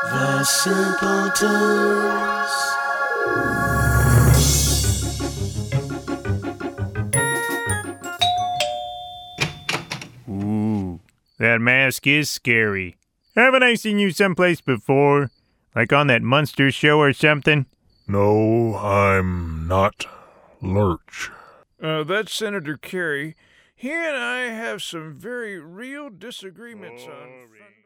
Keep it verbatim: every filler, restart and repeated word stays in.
The Simpletons. Ooh, that mask is scary. Haven't I seen you someplace before? Like on that Munster show or something? No, I'm not Lurch. Uh, that's Senator Kerry. He and I have some very real disagreements on...